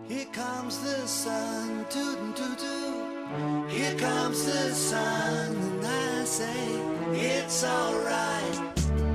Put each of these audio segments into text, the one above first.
Here comes the sun, toot-toot-toot. Here comes the sun, and I say it's alright.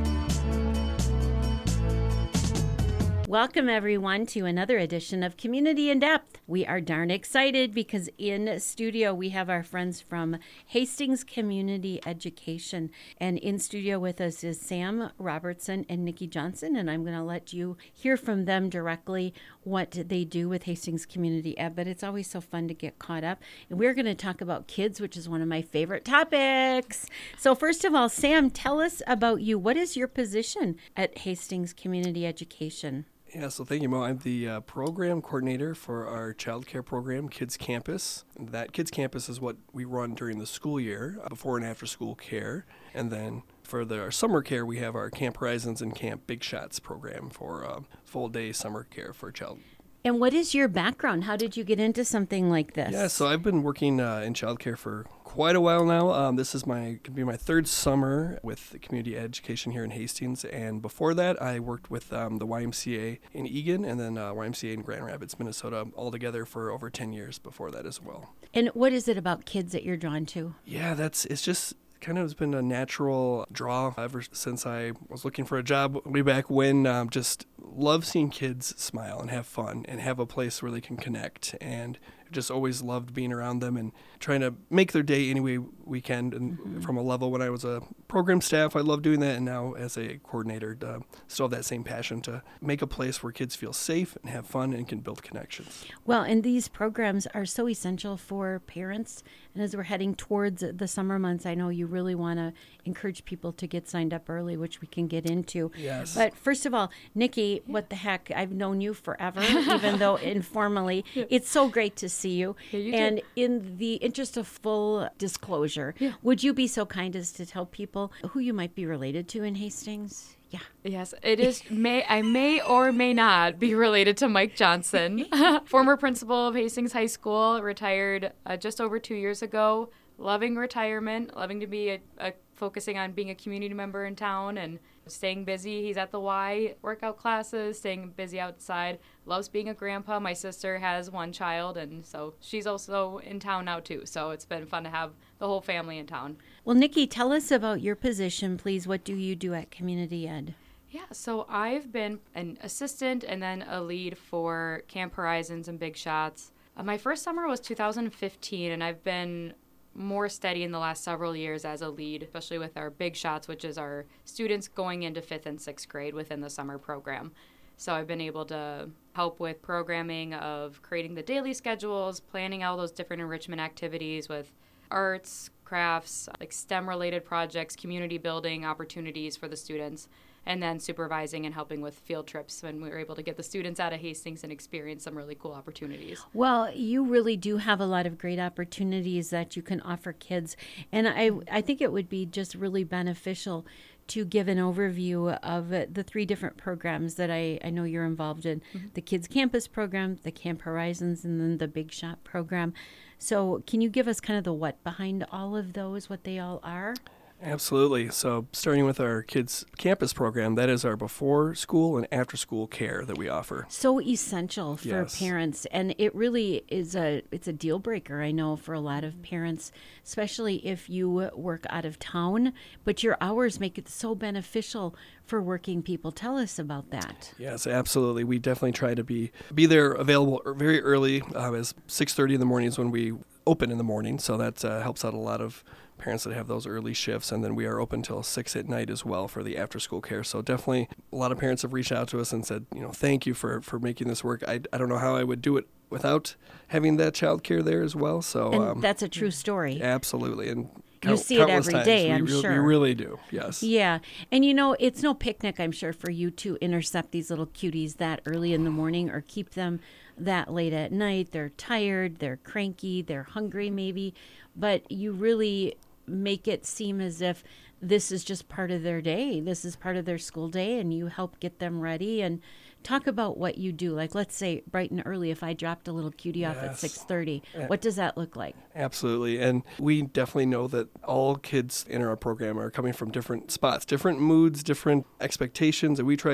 Welcome, everyone, to another edition of Community in Depth. We are darn excited because in studio we have our friends from Hastings Community Education. And in studio with us is Sam Robertson and Nikki Johnson. And I'm going to let you hear from them directly what they do with Hastings Community Ed. But it's always so fun to get caught up. And we're going to talk about kids, which is one of my favorite topics. So first of all, Sam, tell us about you. What is your position at Hastings Community Education? Yeah, so thank you, Mo. I'm the program coordinator for our child care program, Kids Campus. That Kids Campus is what we run during the school year, before and after school care. And then for our summer care, we have our Camp Horizons and Camp Big Shots program for full day summer care for a child. And what is your background? How did you get into something like this? Yeah, so I've been working in child care for quite a while now. This is could be my third summer with community education here in Hastings, and before that I worked with the YMCA in Eagan and then YMCA in Grand Rapids, Minnesota, all together for over 10 years before that as well. And what is it about kids that you're drawn to? Yeah, it's just kind of has been a natural draw ever since I was looking for a job way back when. Just love seeing kids smile and have fun and have a place where they can connect, and just always loved being around them and trying to make their day any way we can. And from a level when I was a program staff, I love doing that, and now as a coordinator, still have that same passion to make a place where kids feel safe and have fun and can build connections. Well, and these programs are so essential for parents. And as we're heading towards the summer months, I know you really want to encourage people to get signed up early, which we can get into. Yes. But first of all, Nikki, what the heck? I've known you forever, even though informally. It's so great to see you. Yeah, you and too. in the interest of full disclosure, would you be so kind as to tell people who you might be related to in Hastings? Yeah. Yes, it is. I may or may not be related to Mike Johnson, former principal of Hastings High School, retired just over 2 years ago. Loving retirement, loving to be focusing on being a community member in town and staying busy. He's at the Y workout classes, staying busy outside. Loves being a grandpa. My sister has one child, and so she's also in town now too. So it's been fun to have the whole family in town. Well, Nikki, tell us about your position, please. What do you do at Community Ed? Yeah, so I've been an assistant and then a lead for Camp Horizons and Big Shots. My first summer was 2015, and I've been more steady in the last several years as a lead, especially with our Big Shots, which is our students going into 5th and 6th grade within the summer program. So I've been able to help with programming of creating the daily schedules, planning all those different enrichment activities with arts, crafts, like STEM-related projects, community building opportunities for the students, and then supervising and helping with field trips when we were able to get the students out of Hastings and experience some really cool opportunities. Well, you really do have a lot of great opportunities that you can offer kids. And I think it would be just really beneficial to give an overview of the 3 different programs that I know you're involved in. The Kids Campus program, the Camp Horizons, and then the Big Shot program. So can you give us kind of the what behind all of those, what they all are? Absolutely. So starting with our Kids Campus program, that is our before school and after school care that we offer. So essential for Yes. parents, and it really is it's a deal breaker, I know, for a lot of parents, especially if you work out of town, but your hours make it so beneficial for working people. Tell us about that. Yes, absolutely. We definitely try to be there available very early, as 6:30 in the morning is when we open in the morning, so that helps out a lot of parents that have those early shifts, and then we are open till 6 at night as well for the after-school care. So definitely a lot of parents have reached out to us and said, thank you for making this work. I don't know how I would do it without having that child care there as well. So And that's a true story. Absolutely. And You see it every day, I'm sure. We really do, yes. Yeah. And it's no picnic, I'm sure, for you to intercept these little cuties that early in the morning or keep them that late at night. They're tired, they're cranky, they're hungry maybe, but you really make it seem as if this is just part of their day. This is part of their school day, and you help get them ready. And talk about what you do. Like, let's say bright and early, if I dropped a little cutie off at 6:30, what does that look like? Absolutely. And we definitely know that all kids in our program are coming from different spots, different moods, different expectations, and we try to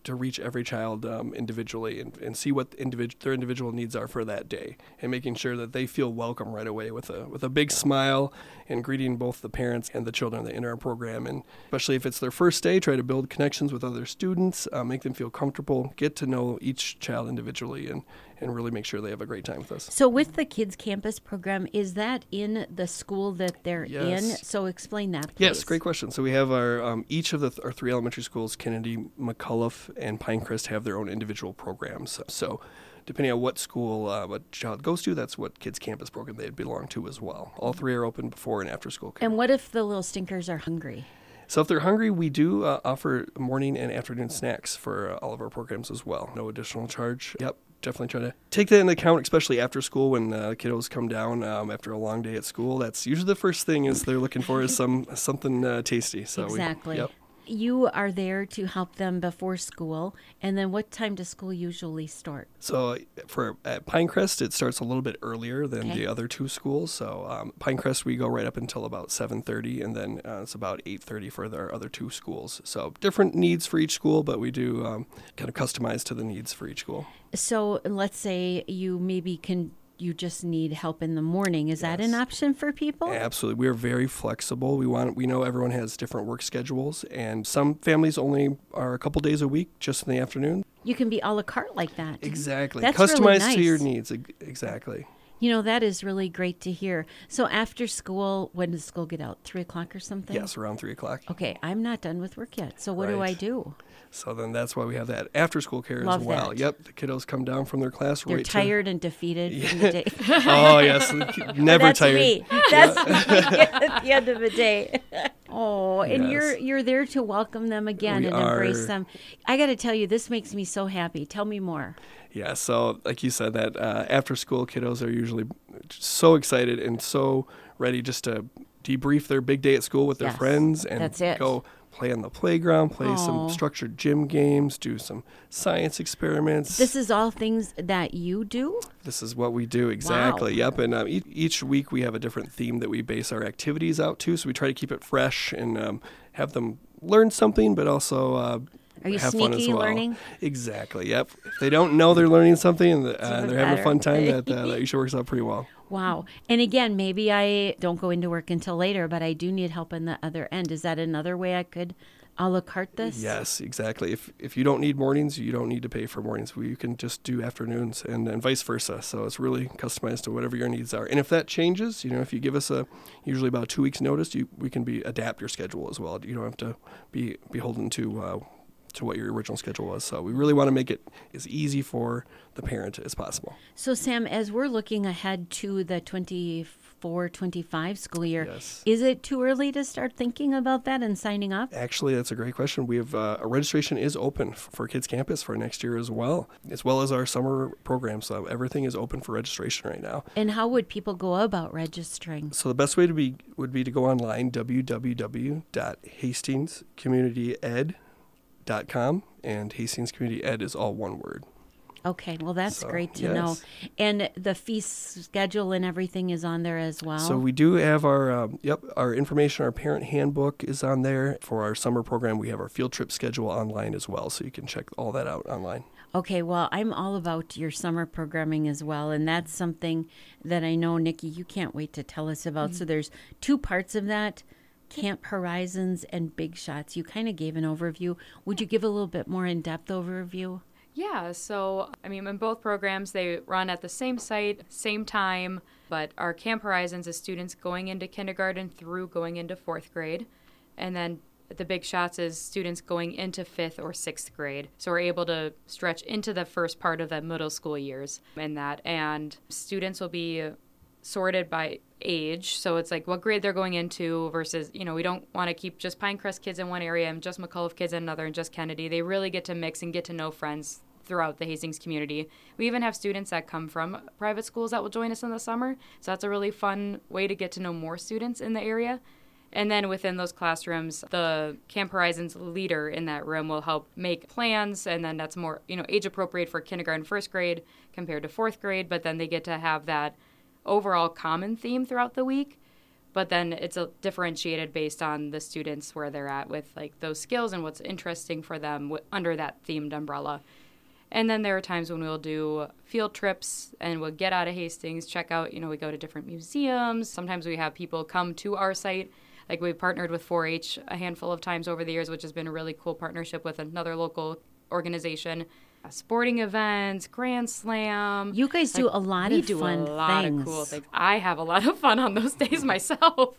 to reach every child individually and see what their individual needs are for that day, and making sure that they feel welcome right away with a big smile, and greeting both the parents and the children that enter our program. And especially if it's their first day, try to build connections with other students, make them feel comfortable, get to know each child individually, and really make sure they have a great time with us. So with the Kids Campus program, is that in the school that they're in? So explain that, please. Yes, great question. So we have our each of our 3 elementary schools, Kennedy, McCullough, and Pinecrest, have their own individual programs. So depending on what school a child goes to, that's what Kids Campus program they'd belong to as well. All 3 are open before and after school care. And what if the little stinkers are hungry? So if they're hungry, we do offer morning and afternoon snacks for all of our programs as well. No additional charge. Yep. Definitely try to take that into account, especially after school when kiddos come down after a long day at school. That's usually the first thing is they're looking for is something tasty. So exactly. You are there to help them before school, and then what time does school usually start? So at Pinecrest, it starts a little bit earlier than the other 2 schools. So Pinecrest, we go right up until about 7:30, and then it's about 8:30 for our other 2 schools. So different needs for each school, but we do kind of customize to the needs for each school. So let's say you just need help in the morning. Is that an option for people? Absolutely. We are very flexible. We know everyone has different work schedules, and some families only are a couple days a week just in the afternoon. You can be a la carte like that. Exactly. That's customized really nice. to your needs. Exactly. That is really great to hear. So after school, when does school get out? 3 o'clock or something? Yes, around 3 o'clock. Okay, I'm not done with work yet. So what do I do? So then that's why we have that after-school care Love as well. that. Yep, the kiddos come down from their class. They're tired and defeated from the day. Oh, yes, never That's tired. Me. That's me at the end of the day. Oh, and Yes. you're there to welcome them again and embrace them. I got to tell you, this makes me so happy. Tell me more. Yeah, so like you said, that after-school kiddos are usually so excited and so ready just to debrief their big day at school with their friends and go play on the playground, play some structured gym games, do some science experiments. This is all things that you do? This is what we do, exactly. Wow. Yep, and each week we have a different theme that we base our activities out to, so we try to keep it fresh and have them learn something, but also Are you have fun as sneaky well. learning? Exactly, yep. If they don't know they're learning something and they're having a fun time, that usually works out pretty well. Wow. And again, maybe I don't go into work until later, but I do need help in the other end. Is that another way I could a la carte this? Yes, exactly. If you don't need mornings, you don't need to pay for mornings. You can just do afternoons and vice versa. So it's really customized to whatever your needs are. And if that changes, if you give us usually about 2 weeks notice, we can adapt your schedule as well. You don't have to be beholden to what your original schedule was. So we really want to make it as easy for the parent as possible. So Sam, as we're looking ahead to the 24-25 school year, is it too early to start thinking about that and signing up? Actually, that's a great question. We have a registration is open for Kids Campus for next year as well as our summer program. So everything is open for registration right now. And how would people go about registering? So the best way would be to go online, www.hastingscommunityed.com, and Hastings Community Ed is all one word. Okay, well, that's great to know. And the fee schedule and everything is on there as well? So we do have our information, our parent handbook is on there. For our summer program, we have our field trip schedule online as well, so you can check all that out online. Okay, well, I'm all about your summer programming as well, and that's something that I know, Nikki, you can't wait to tell us about. Mm-hmm. So there's 2 parts of that. Camp Horizons and Big Shots. You kind of gave an overview. Would you give a little bit more in-depth overview? Yeah, so, in both programs, they run at the same site, same time, but our Camp Horizons is students going into kindergarten through going into 4th grade, and then the Big Shots is students going into 5th or 6th grade. So we're able to stretch into the first part of the middle school years in that, and students will be sorted by age, so it's like what grade they're going into versus, we don't want to keep just Pinecrest kids in one area and just McCullough kids in another and just Kennedy. They really get to mix and get to know friends throughout the Hastings community. We even have students that come from private schools that will join us in the summer, so that's a really fun way to get to know more students in the area. And then within those classrooms, the Camp Horizons leader in that room will help make plans, and then that's more, age appropriate for kindergarten, 1st grade compared to 4th grade, but then they get to have that overall common theme throughout the week. but then it's differentiated based on the students where they're at with like those skills and what's interesting for them under that themed umbrella. And then there are times when we'll do field trips and we'll get out of Hastings, check out, we go to different museums. Sometimes we have people come to our site. Like we've partnered with 4-H a handful of times over the years, which has been a really cool partnership with another local organization. Sporting events, Grand Slam. You guys do a lot of fun things. We do a lot of cool things. I have a lot of fun on those days myself.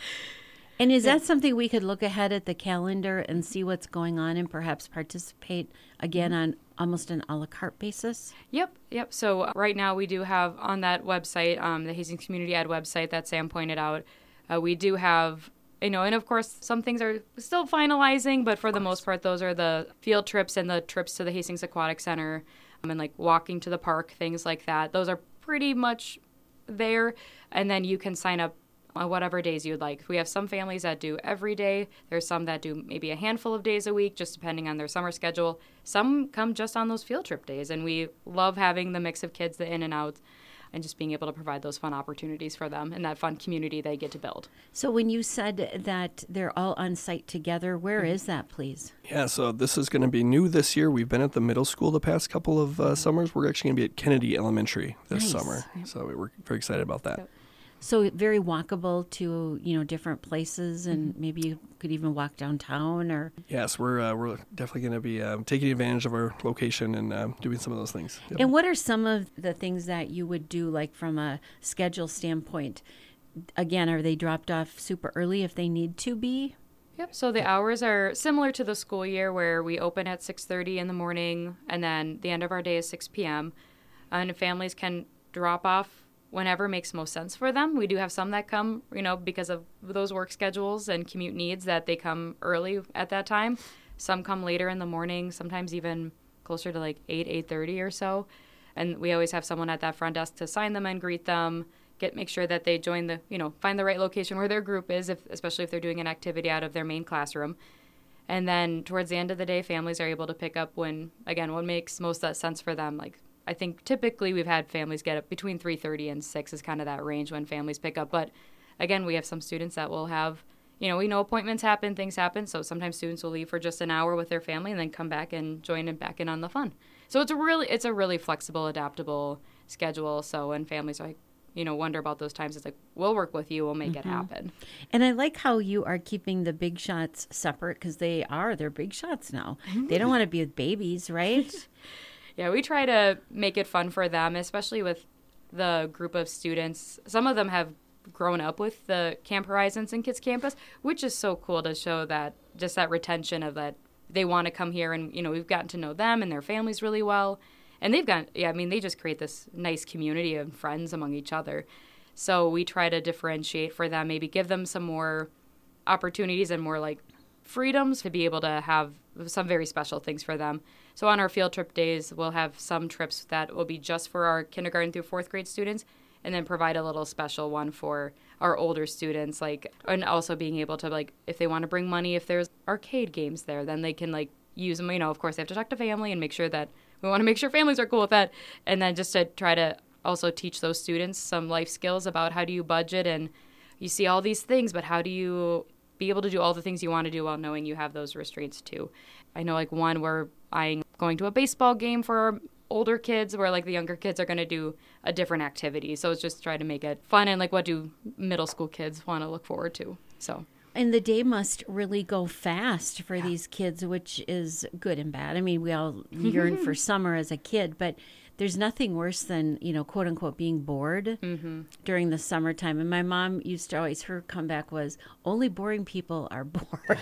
And is that something we could look ahead at the calendar and see what's going on and perhaps participate again on almost an a la carte basis? Yep. So right now we do have on that website, the Hastings Community Ed website that Sam pointed out, we do have, and of course some things are still finalizing, but for the most part, those are the field trips and the trips to the Hastings Aquatic Center and like walking to the park, things like that. Those are pretty much there. And then you can sign up whatever days you'd like. We have some families that do every day. There's some that do maybe a handful of days a week, just depending on their summer schedule. Some come just on those field trip days, and we love having the mix of kids, the in and out, and just being able to provide those fun opportunities for them and that fun community they get to build. So when you said that they're all on site together, where is that, please? Yeah, so this is going to be new this year. We've been at the middle school the past couple of summers. We're actually going to be at Kennedy Elementary this summer. So we're very excited about that. Yep. So very walkable to, different places, and maybe you could even walk downtown or... Yes, we're definitely going to be taking advantage of our location and doing some of those things. Yep. And what are some of the things that you would do, like from a schedule standpoint? Again, are they dropped off super early if they need to be? Yep. So the hours are similar to the school year where we open at 6:30 in the morning, and then the end of our day is 6 p.m. And families can drop off whenever makes most sense for them. We do have some that come, because of those work schedules and commute needs, that they come early at that time. Some come later in the morning, sometimes even closer to like 8:30 or so. And we always have someone at that front desk to sign them and greet them, make sure that they join find the right location where their group is, especially if they're doing an activity out of their main classroom. And then towards the end of the day, families are able to pick up what makes most sense for them. Like, I think typically we've had families get up between 3:30 and 6 is kind of that range when families pick up. But again, we have some students that will have, we know appointments happen, things happen. So sometimes students will leave for just an hour with their family and then come back and join and back in on the fun. So it's a really flexible, adaptable schedule. So when families are wonder about those times, it's like, we'll work with you, we'll make it happen. And I like how you are keeping the big shots separate, because they're big shots now. They don't want to be with babies, right? Yeah, we try to make it fun for them, especially with the group of students. Some of them have grown up with the Camp Horizons and Kids Campus, which is so cool to show that just that retention of that they want to come here, and we've gotten to know them and their families really well. And they just create this nice community of friends among each other. So we try to differentiate for them, maybe give them some more opportunities and more like freedoms to be able to have some very special things for them. So on our field trip days, we'll have some trips that will be just for our kindergarten through 4th grade students, and then provide a little special one for our older students, and also being able to, if they want to bring money, if there's arcade games there, then they can, use them. Of course, they have to talk to family and make sure that we want to make sure families are cool with that. And then just to try to also teach those students some life skills about how do you budget, and you see all these things, but how do you be able to do all the things you want to do while knowing you have those restraints too. I know one we're eyeing going to a baseball game for our older kids, where the younger kids are going to do a different activity. So it's just try to make it fun, and what do middle school kids want to look forward to. So. And the day must really go fast for these kids, which is good and bad. I mean, we all yearn for summer as a kid, but there's nothing worse than, quote unquote, being bored during the summertime. And my mom used to always, her comeback was, only boring people are bored.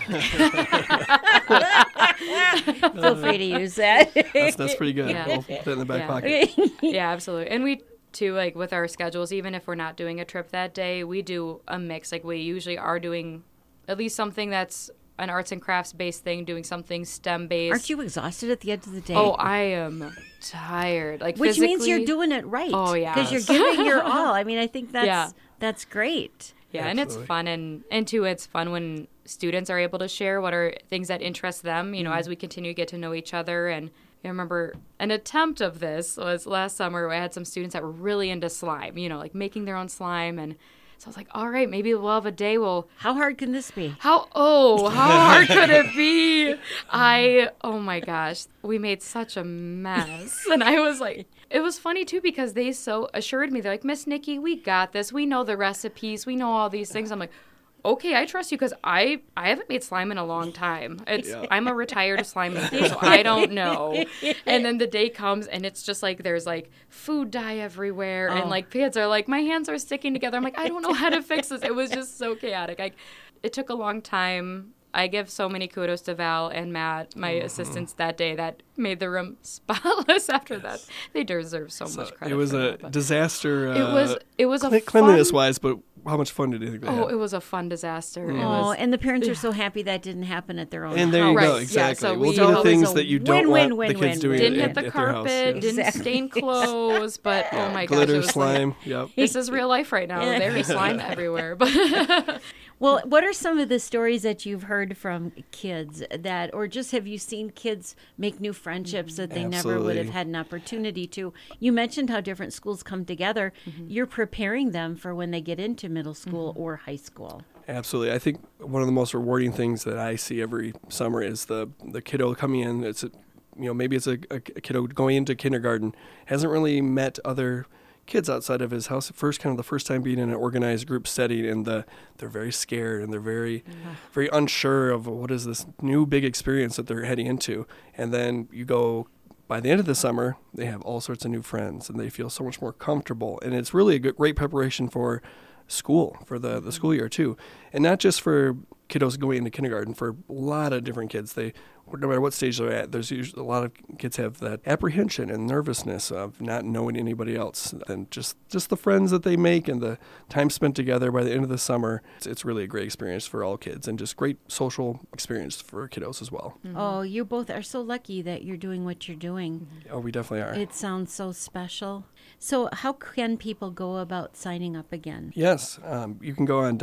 Feel free to use that. That's pretty good. Yeah. We'll put that in the back pocket. Yeah, absolutely. And we, too, with our schedules, even if we're not doing a trip that day, we do a mix. We usually are doing at least something that's an arts and crafts based thing, doing something STEM based. Aren't you exhausted at the end of the day? Oh, I am tired. Which means you're doing it right. Oh, yeah. Because you're giving your all. I mean, I think that's great. Yeah, Absolutely. And it's fun. And too, it's fun when students are able to share what are things that interest them, as we continue to get to know each other. And I remember an attempt of this was last summer where I had some students that were really into slime, making their own slime. And So I was like, all right, maybe we'll have a day. How hard can this be? How hard could it be? Oh my gosh, we made such a mess. And I was like, it was funny too, because they so assured me. They're like, Miss Nikki, we got this. We know the recipes. We know all these things. I'm like, okay, I trust you, because I haven't made slime in a long time. I'm a retired slime maker, so I don't know. And then the day comes, and it's just like there's like food dye everywhere, and like kids are like, my hands are sticking together. I'm like, I don't know how to fix this. It was just so chaotic. It took a long time. I give so many kudos to Val and Matt, my assistants that day, that made the room spotless after that. They deserve so much credit. It was a disaster. It was a cleanliness-wise, but how much fun did you think they had? It was a fun disaster. And the parents are so happy that didn't happen at their own house. And there you go, Right. exactly. Yeah, so we'll do the things that you don't want the kids win-win-win-win. doing Didn't at hit the their house. carpet, Yes. didn't stain clothes, but oh my gosh. Glitter, it was slime, yep. This is real life right now. There is slime everywhere. But Well, what are some of the stories that you've heard from kids that, or just have you seen kids make new friendships that they never would have Absolutely. had an opportunity to? You mentioned how different schools come together. You're preparing them for when they get into middle school or high school. Absolutely. I think one of the most rewarding things that I see every summer is the kiddo coming in. Maybe it's a kiddo going into kindergarten, hasn't really met other kids outside of his house. The first time being in an organized group setting, and they're very scared, and they're very, very unsure of what is this new big experience that they're heading into. And then you go, by the end of the summer, they have all sorts of new friends, and they feel so much more comfortable. And it's really a great preparation for school, for the school year too. And not just for kiddos going into kindergarten, for a lot of different kids. No matter what stage they're at, there's usually a lot of kids have that apprehension and nervousness of not knowing anybody else. And just the friends that they make and the time spent together by the end of the summer, it's really a great experience for all kids, and just great social experience for kiddos as well. Oh, you both are so lucky that you're doing what you're doing. Oh, we definitely are. It sounds so special. So how can people go about signing up again? Yes, you can go on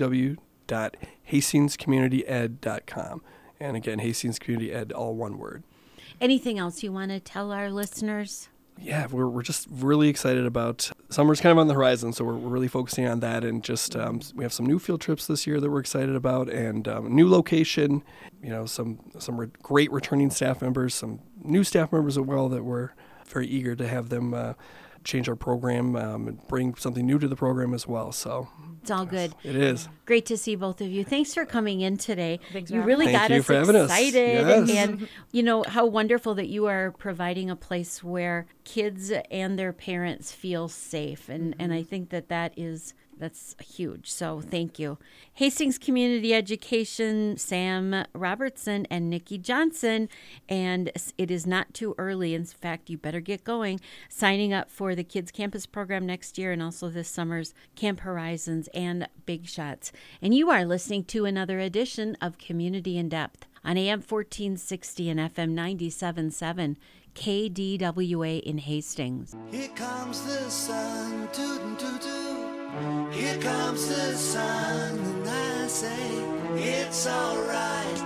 www.hastingscommunityed.com. And again, Hastings Community Ed, all one word. Anything else you want to tell our listeners? Yeah, we're just really excited about summer's kind of on the horizon, so we're really focusing on that, and just we have some new field trips this year that we're excited about, and new location, some great returning staff members, some new staff members as well that we're very eager to have them change our program and bring something new to the program as well. So it's all good. It is. Great to see both of you. Thanks for coming in today. Thanks You for really having got us. Thank you us for having us. excited. Yes. And how wonderful that you are providing a place where kids and their parents feel safe. And I think that's huge. So thank you. Hastings Community Education, Sam Robertson and Nikki Johnson. And it is not too early. In fact, you better get going. Signing up for the Kids Campus program next year, and also this summer's Camp Horizons and Big Shots. And you are listening to another edition of Community in Depth on AM 1460 and FM 97.7. KDWA in Hastings. Here comes the sun, tootin' toot-toot. Here comes the sun, and I say it's alright.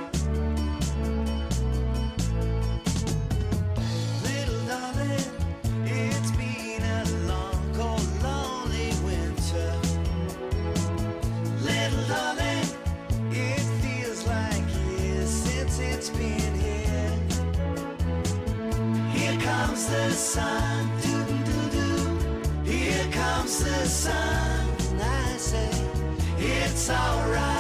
Little darling, it's been a long, cold, lonely winter. Little darling, it feels like years since it's been here. Here comes the sun, doo-doo-doo-doo. Here comes the sun, and I say it's alright.